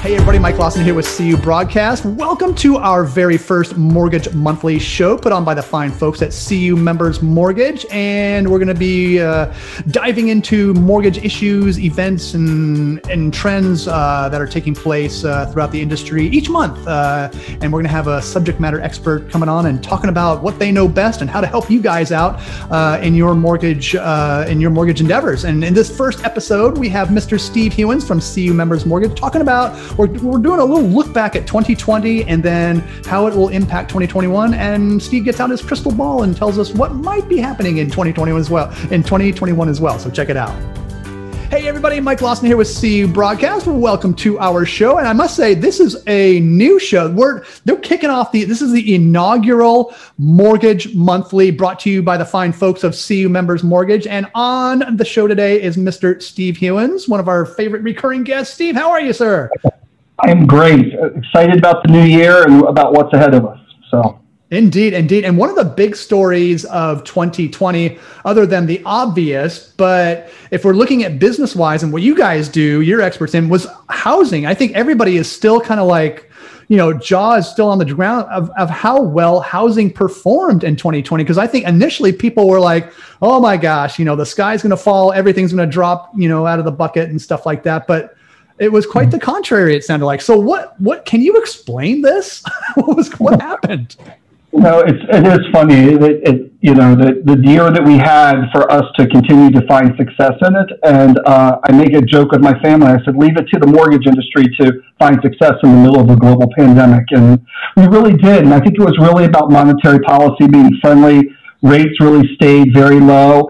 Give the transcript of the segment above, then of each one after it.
Hey everybody, Mike Lawson here with CU Broadcast. Welcome to our very first Mortgage Monthly show put on by the fine folks at CU Members Mortgage. And we're going to be diving into mortgage issues, events, and trends that are taking place throughout the industry each month. And we're going to have a subject matter expert coming on and talking about what they know best and how to help you guys out in your mortgage endeavors. And in this first episode, we have Mr. Steve Hewins from CU Members Mortgage talking about we're doing a little look back at 2020 and then how it will impact 2021. And Steve gets out his crystal ball and tells us what might be happening in 2021 as well. So check it out. Hey everybody, Mike Lawson here with CU Broadcast. Welcome to our show. And I must say, this is a new show. They're kicking off this is the inaugural Mortgage Monthly brought to you by the fine folks of CU Members Mortgage. And on the show today is Mr. Steve Hewins, one of our favorite recurring guests. Steve, how are you, sir? I'm great. Excited about the new year and about what's ahead of us. So. Indeed. And one of the big stories of 2020, other than the obvious, but if we're looking at business-wise and what you guys do, you're experts in, was housing. I think everybody is still kind of like, jaw is still on the ground of how well housing performed in 2020. Because I think initially people were like, oh my gosh, the sky's going to fall, everything's going to drop, out of the bucket and stuff like that. But it was quite the contrary, it sounded like. So what can you explain this? What happened? It is funny that the year that we had for us to continue to find success in it. And I make a joke with my family. I said, leave it to the mortgage industry to find success in the middle of a global pandemic. And we really did. And I think it was really about monetary policy being friendly. Rates really stayed very low.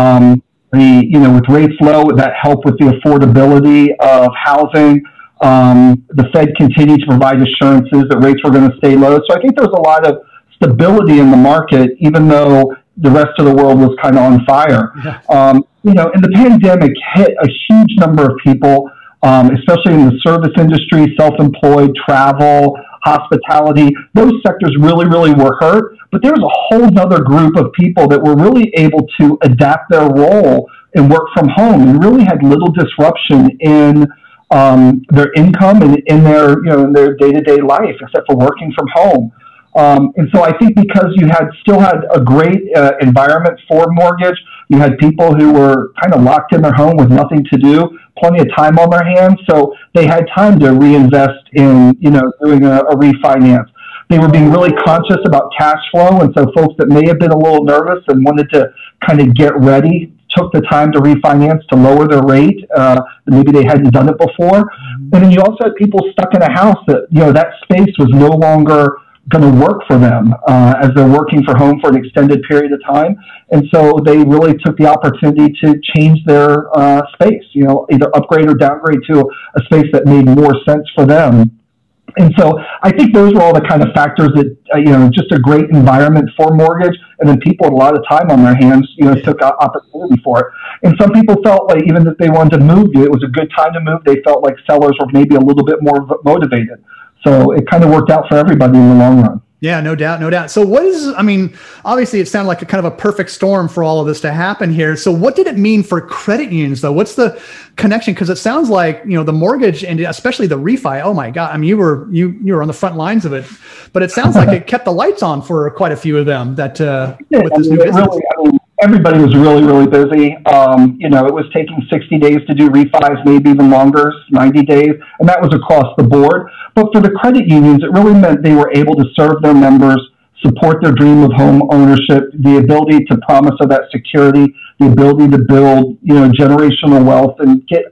With rates low, that helped with the affordability of housing. The Fed continued to provide assurances that rates were going to stay low. So I think there was a lot of stability in the market, even though the rest of the world was kind of on fire. Yeah. And the pandemic hit a huge number of people, especially in the service industry, self-employed, travel, hospitality. Those sectors really, really were hurt. But there was a whole other group of people that were really able to adapt their role and work from home and really had little disruption in their income and in their day-to-day life, except for working from home. And so I think because you still had a great environment for mortgage, you had people who were kind of locked in their home with nothing to do, plenty of time on their hands, so they had time to reinvest in, doing a refinance. They were being really conscious about cash flow, and so folks that may have been a little nervous and wanted to kind of get ready took the time to refinance to lower their rate. Maybe they hadn't done it before. And then you also had people stuck in a house that, that space was no longer going to work for them as they're working from home for an extended period of time. And so they really took the opportunity to change their space, either upgrade or downgrade to a space that made more sense for them. And so I think those were all the kind of factors that, just a great environment for mortgage. And then people with a lot of time on their hands, took opportunity for it. And some people felt like even if they wanted to move, it was a good time to move. They felt like sellers were maybe a little bit more motivated. So it kind of worked out for everybody in the long run. Yeah, no doubt. So obviously it sounded like a kind of a perfect storm for all of this to happen here. So what did it mean for credit unions though? What's the connection? Because it sounds like, the mortgage and especially the refi, oh my God, you were on the front lines of it, but it sounds like it kept the lights on for quite a few of them with this new business. Really, everybody was really, really busy. It was taking 60 days to do refis, maybe even longer, 90 days, and that was across the board. But for the credit unions, it really meant they were able to serve their members, support their dream of home ownership, the ability to promise of that security, the ability to build, generational wealth and get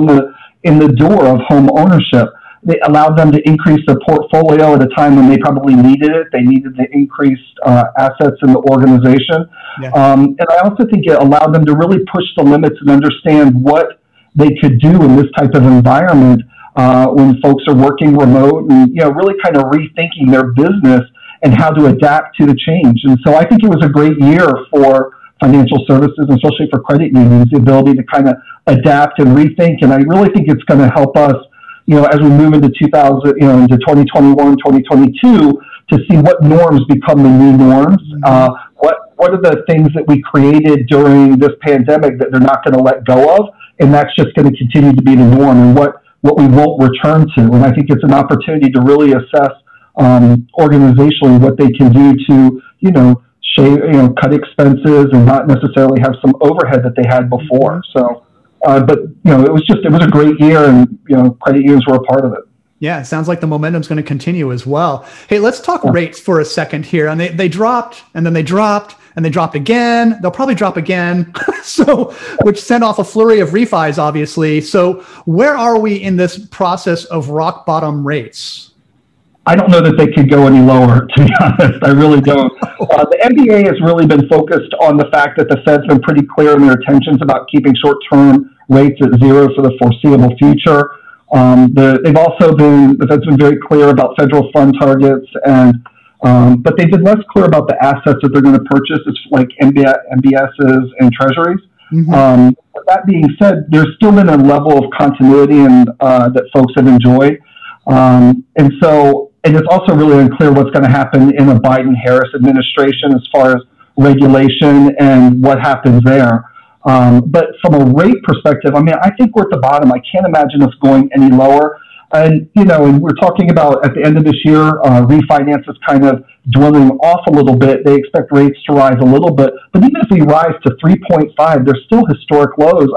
in the door of home ownership. They allowed them to increase their portfolio at a time when they probably needed it. They needed the increased assets in the organization. Yeah. And I also think it allowed them to really push the limits and understand what they could do in this type of environment when folks are working remote and, really kind of rethinking their business and how to adapt to the change. And so I think it was a great year for financial services, especially for credit unions, the ability to kind of adapt and rethink. And I really think it's going to help us, as we move into into 2021, 2022, to see what norms become the new norms. What are the things that we created during this pandemic that they're not going to let go of? And that's just going to continue to be the norm. And what what we won't return to. And I think it's an opportunity to really assess organizationally what they can do to, cut expenses and not necessarily have some overhead that they had before. So, but it was a great year, and credit unions were a part of it. Yeah, it sounds like the momentum's going to continue as well. Hey, let's talk rates for a second here. And they dropped, and then they dropped, and they dropped again. They'll probably drop again. Which sent off a flurry of refis, obviously. So where are we in this process of rock bottom rates? I don't know that they could go any lower, to be honest. I really don't. The MBA has really been focused on the fact that the Fed's been pretty clear in their intentions about keeping short-term rates at zero for the foreseeable future. The Fed's been very clear about federal fund targets, but they've been less clear about the assets that they're going to purchase, like MBSs and treasuries. Mm-hmm. That being said, there's still been a level of continuity that folks have enjoyed. And it's also really unclear what's going to happen in a Biden-Harris administration as far as regulation and what happens there. But from a rate perspective, I think we're at the bottom. I can't imagine us going any lower. And we're talking about at the end of this year, refinance is kind of dwindling off a little bit. They expect rates to rise a little bit. But even if we rise to 3.5, they're still historic lows.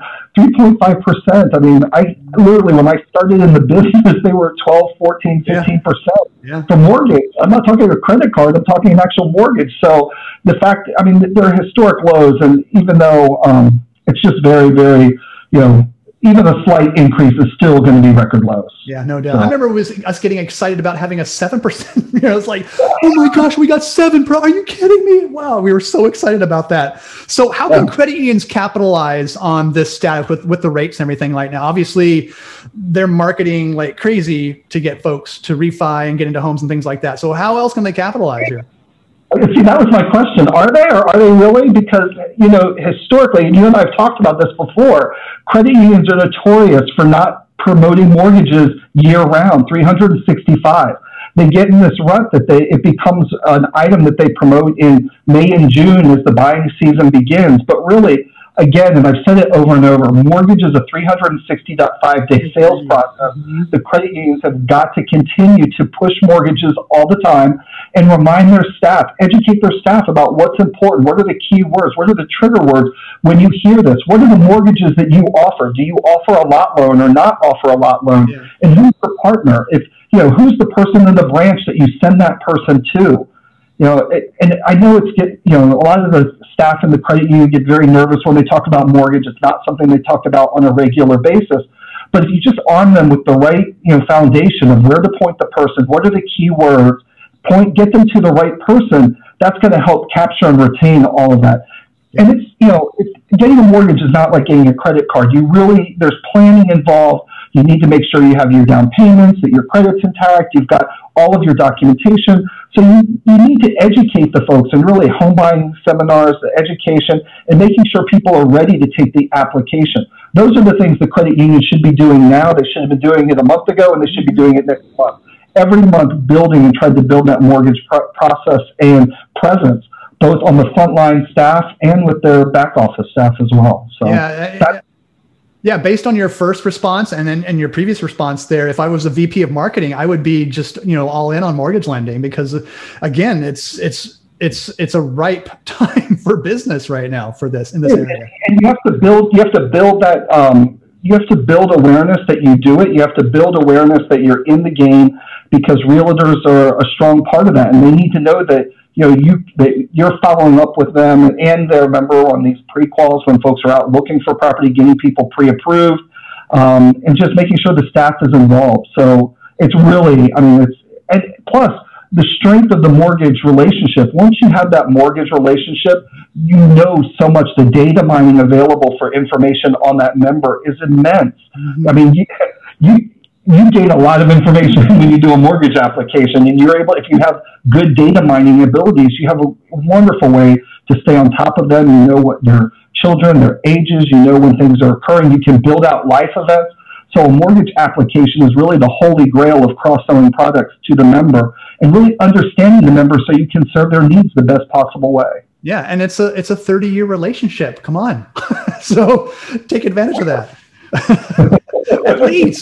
3.5%. I literally, when I started in the business, they were 12, 14, 15% for mortgage. I'm not talking a credit card. I'm talking an actual mortgage. So the fact, they're historic lows. And even though it's just very, very, even a slight increase is still going to be record lows. Yeah, no doubt. So, I remember us getting excited about having a 7%. It's like, oh my gosh, we got 7%. Are you kidding me? Wow, we were so excited about that. So how can credit unions capitalize on this status with the rates and everything right now? Obviously, they're marketing like crazy to get folks to refi and get into homes and things like that. So how else can they capitalize here? See, that was my question. Are they, or are they really? Because, historically, and you and I have talked about this before, credit unions are notorious for not promoting mortgages year-round, 365. They get in this rut that it becomes an item that they promote in May and June as the buying season begins. But really, again, and I've said it over and over, mortgage is a 360.5-day sales process. The credit unions have got to continue to push mortgages all the time and remind their staff, educate their staff about what's important. What are the key words? What are the trigger words when you hear this? What are the mortgages that you offer? Do you offer a lot loan or not offer a lot loan? Yeah. And who's the partner? Who's the person in the branch that you send that person to? And I know a lot of the staff in the credit union get very nervous when they talk about mortgage. It's not something they talk about on a regular basis. But if you just arm them with the right, foundation of where to point the person, what are the key words, get them to the right person, that's going to help capture and retain all of that. And it's getting a mortgage is not like getting a credit card. There's planning involved. You need to make sure you have your down payments, that your credit's intact, you've got all of your documentation. So you need to educate the folks and really home buying seminars, the education, and making sure people are ready to take the application. Those are the things the credit union should be doing now. They should have been doing it a month ago, and they should be doing it next month. Every month building and trying to build that mortgage process and presence, both on the frontline staff and with their back office staff as well. So based on your first response and your previous response there, if I was a VP of marketing, I would be just, all in on mortgage lending because again, it's a ripe time for business right now for this in this area. And you have to build that, you have to build awareness that you do it. You have to build awareness that you're in the game because realtors are a strong part of that. And they need to know that, you're following up with them and they're a member on these pre-quals when folks are out looking for property, getting people pre-approved, and just making sure the staff is involved. So it's really, and plus the strength of the mortgage relationship. Once you have that mortgage relationship, so much. The data mining available for information on that member is immense. Mm-hmm. You gain a lot of information when you do a mortgage application, and you're able, if you have good data mining abilities, you have a wonderful way to stay on top of them. You know what their children, their ages, when things are occurring. You can build out life events. So a mortgage application is really the holy grail of cross-selling products to the member and really understanding the member so you can serve their needs the best possible way. Yeah, and it's a 30-year relationship. Come on. So take advantage of that. At least.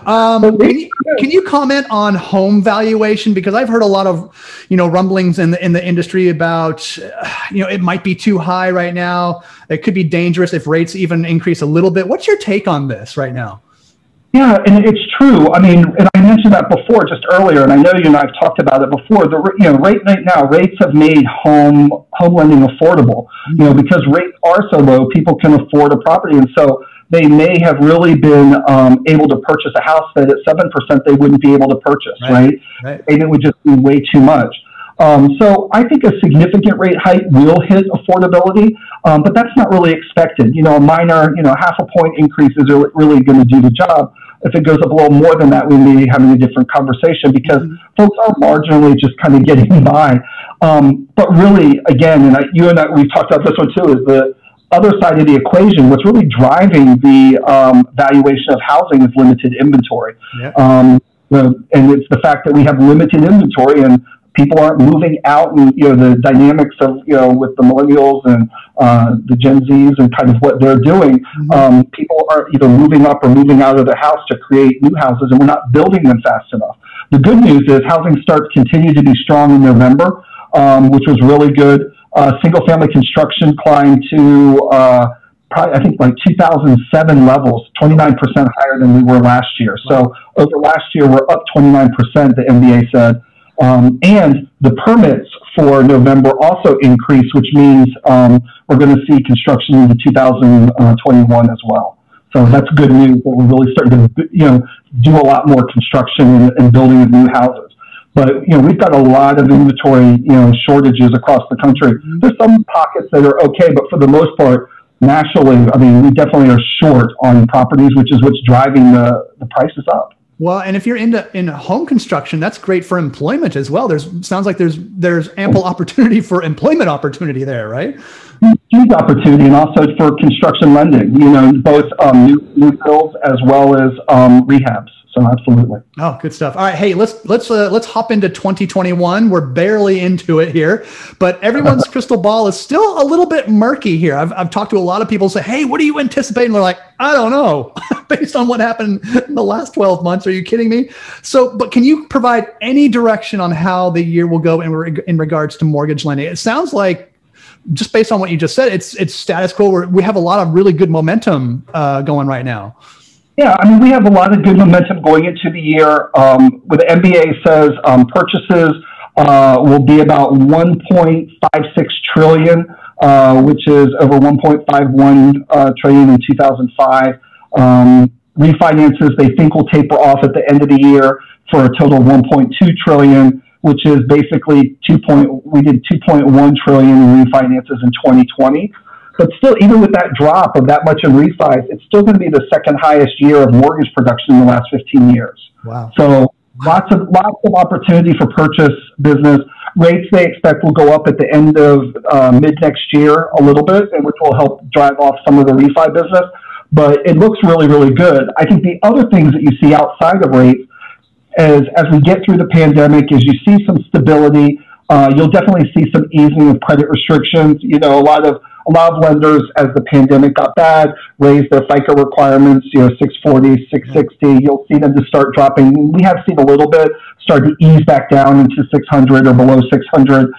Can you comment on home valuation? Because I've heard a lot of, rumblings in the industry about, it might be too high right now. It could be dangerous if rates even increase a little bit. What's your take on this right now? Yeah, and it's true. I mean, and I mentioned that before, just earlier, and I know you and I've talked about it before. Right now, rates have made home lending affordable. Because rates are so low, people can afford a property, and so they may have really been able to purchase a house that at 7% they wouldn't be able to purchase, right? And it would just be way too much. So I think a significant rate hike will hit affordability, but that's not really expected. A minor, half a point increase is really going to do the job. If it goes up a little more than that, we may be having a different conversation because folks are marginally just kind of getting by. But really, again, and you and I, we've talked about this one too, is the other side of the equation. What's really driving the valuation of housing is limited inventory. Yeah. And it's the fact that we have limited inventory and people aren't moving out, and the dynamics of with the millennials and the Gen Zs and kind of what they're doing. People are either moving up or moving out of their house to create new houses, and we're not building them fast enough. The good news is housing starts continue to be strong in November, which was really good. Single family construction climbed to probably, I think, like 2007 levels, 29% higher than we were last year. So over last year, we're up 29%, the MBA said. And the permits for November also increased, which means we're going to see construction into 2021 as well. So that's good news that we're really starting to do a lot more construction and building of new houses. But we've got a lot of inventory shortages across the country. There's some pockets that are okay, but for the most part, nationally, I mean, we definitely are short on properties, which is what's driving the prices up. Well, and if you're in home construction, that's great for employment as well. Sounds like there's ample opportunity for employment opportunity there, right? Huge opportunity, and also for construction lending. Both new builds as well as rehabs. So absolutely. Oh, good stuff. All right, hey, let's hop into 2021. We're barely into it here, but everyone's crystal ball is still a little bit murky here. I've talked to a lot of people say, "Hey, what are you anticipating?" They're like, "I don't know," based on what happened in the last 12 months. Are you kidding me? So, but can you provide any direction on how the year will go in regards to mortgage lending? It sounds like, just based on what you just said, it's status quo. We have a lot of really good momentum going right now. Yeah, I mean, we have a lot of good momentum going into the year. What the MBA says, purchases will be about 1.56 trillion, which is over 1.51 trillion in 2005. Refinances they think will taper off at the end of the year for a total of 1.2 trillion, which is basically we did 2.1 trillion in refinances in 2020. But still, even with that drop of that much in refis, it's still going to be the second highest year of mortgage production in the last 15 years. Wow. So lots of opportunity for purchase business. Rates they expect will go up at the end of mid next year a little bit, and which will help drive off some of the refi business. But it looks really, really good. I think the other things that you see outside of rates is as we get through the pandemic, is you see some stability. You'll definitely see some easing of credit restrictions. A lot of lenders, as the pandemic got bad, raised their FICO requirements, 640, 660. You'll see them to start dropping. We have seen a little bit start to ease back down into 600 or below 600.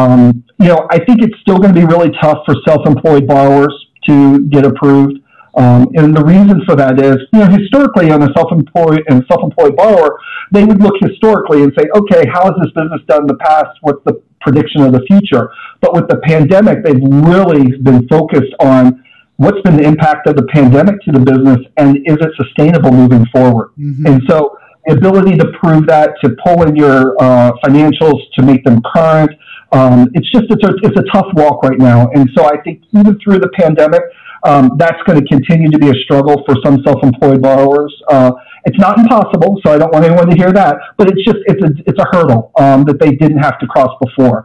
I think it's still going to be really tough for self-employed borrowers to get approved. And the reason for that is, historically on a self-employed borrower, they would look historically and say, okay, how has this business done in the past? What's the prediction of the future? But with the pandemic, they've really been focused on what's been the impact of the pandemic to the business, and is it sustainable moving forward? Mm-hmm. And so the ability to prove that, to pull in your financials, to make them current, it's a tough walk right now. And so I think even through the pandemic, that's going to continue to be a struggle for some self-employed borrowers. It's not impossible, so I don't want anyone to hear that, but it's a hurdle that they didn't have to cross before.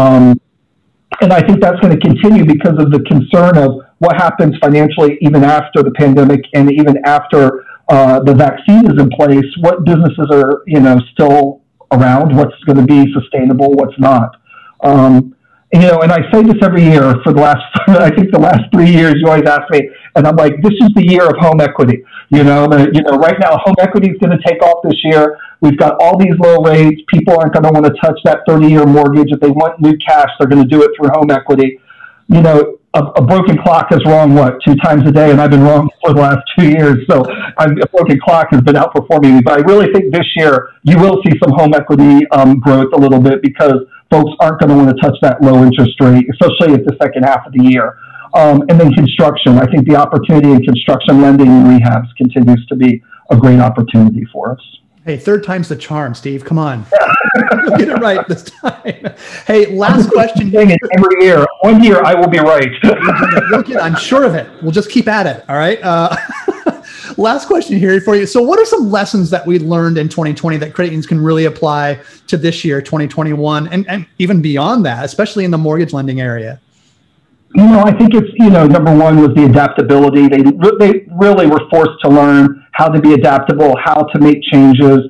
And I think that's going to continue because of the concern of what happens financially even after the pandemic and even after the vaccine is in place. What businesses are still around? What's going to be sustainable? What's not? And I say this every year for the last, I think the last 3 years, you always ask me, and I'm like, this is the year of home equity. Right now, home equity is going to take off this year. We've got all these low rates. People aren't going to want to touch that 30-year mortgage. If they want new cash, they're going to do it through home equity. A broken clock is wrong, 2 times a day, and I've been wrong for the last 2 years. So a broken clock has been outperforming me. But I really think this year you will see some home equity growth a little bit because folks aren't going to want to touch that low interest rate, especially at the second half of the year. And then construction. I think the opportunity in construction lending and rehabs continues to be a great opportunity for us. Hey, third time's the charm, Steve. Come on. You'll get it right this time. Hey, last question. Every year. One year, I will be right. I'm sure of it. We'll just keep at it. All right. Last question here for you. So what are some lessons that we learned in 2020 that credit unions can really apply to this year, 2021, and even beyond that, especially in the mortgage lending area? I think it's, number one was the adaptability. They really were forced to learn how to be adaptable, how to make changes,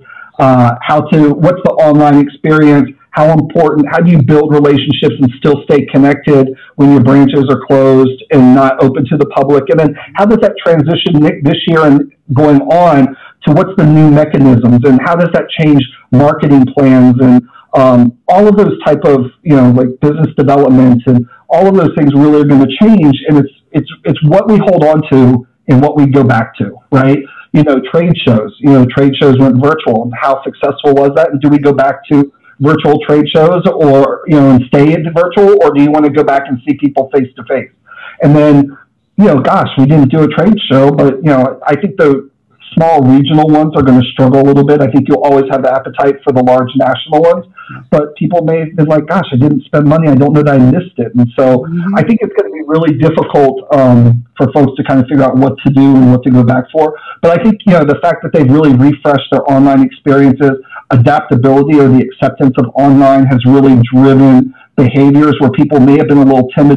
what's the online experience, how do you build relationships and still stay connected when your branches are closed and not open to the public? And then how does that transition this year and going on to what's the new mechanisms and how does that change marketing plans and all of those type of, like business development and all of those things really are going to change. And it's what we hold on to and what we go back to, right? Trade shows went virtual. And how successful was that? And do we go back to virtual trade shows or, and stay at the virtual, or do you want to go back and see people face to face? And then, we didn't do a trade show, but, I think the small regional ones are going to struggle a little bit. I think you'll always have the appetite for the large national ones, but people may have been like, gosh, I didn't spend money. I don't know that I missed it. And so I think it's going to be really difficult for folks to kind of figure out what to do and what to go back for. But I think, the fact that they've really refreshed their online experiences, adaptability or the acceptance of online has really driven behaviors where people may have been a little timid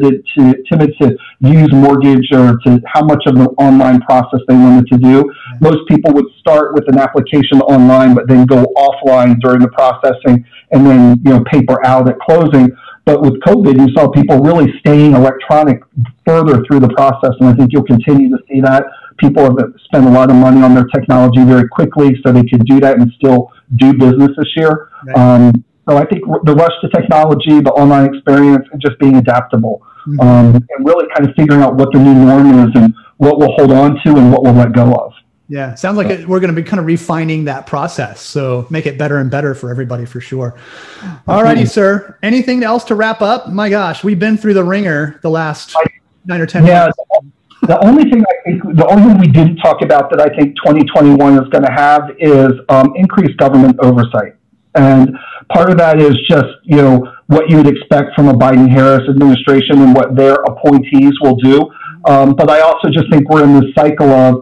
to use mortgage or to how much of the online process they wanted to do. Most people would start with an application online, but then go offline during the processing and then, paper out at closing. But with COVID, you saw people really staying electronic further through the process. And I think you'll continue to see that. People have spent a lot of money on their technology very quickly so they could do that and still do business this year. Right. So I think the rush to technology, the online experience, and just being adaptable, and really kind of figuring out what the new norm is and what we'll hold on to and what we'll let go of. Yeah, sounds like we're going to be kind of refining that process. So make it better and better for everybody for sure. All righty, sir. Anything else to wrap up? My gosh, we've been through the ringer the last 9 or 10 months. The only thing we didn't talk about that I think 2021 is going to have is increased government oversight. And part of that is just, what you would expect from a Biden-Harris administration and what their appointees will do. But I also just think we're in this cycle of,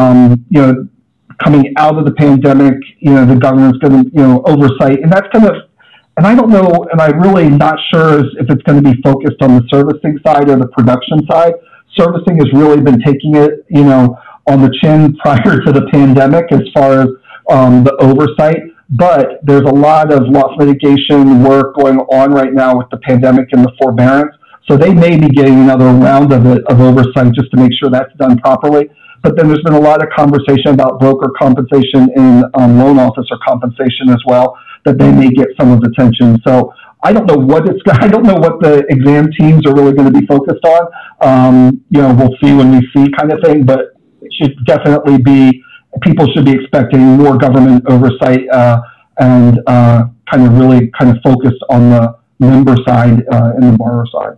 coming out of the pandemic, the government's going to, oversight. And that's and I don't know, and I'm really not sure if it's going to be focused on the servicing side or the production side. Servicing has really been taking it, on the chin prior to the pandemic as far as the oversight. But there's a lot of loss mitigation work going on right now with the pandemic and the forbearance. So they may be getting another round of oversight just to make sure that's done properly. But then there's been a lot of conversation about broker compensation and loan officer compensation as well, that they may get some of the attention. So I don't know what the exam teams are really going to be focused on. We'll see when we see kind of thing, but it should definitely be, people should be expecting more government oversight and kind of focused on the member side and the borrower side.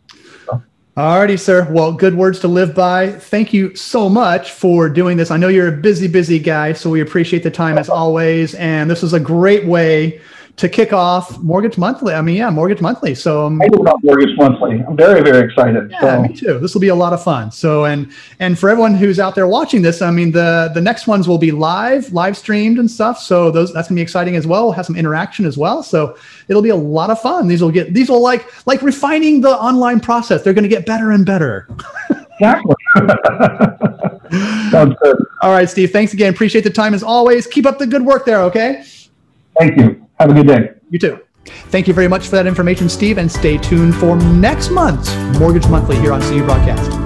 All righty, sir. Well, good words to live by. Thank you so much for doing this. I know you're a busy guy, so we appreciate the time as always. And this is a great way to kick off Mortgage Monthly. Mortgage Monthly. So I know about Mortgage Monthly. I'm very, very excited. Yeah, me too. This will be a lot of fun. So, and for everyone who's out there watching this, the next ones will be live streamed and stuff. So that's gonna be exciting as well. We'll have some interaction as well. So it'll be a lot of fun. These will like refining the online process. They're gonna get better and better. Exactly. Sounds good. All right, Steve. Thanks again. Appreciate the time as always. Keep up the good work there. Okay. Thank you. Have a good day. You too. Thank you very much for that information, Steve, and stay tuned for next month's Mortgage Monthly here on CU Broadcast.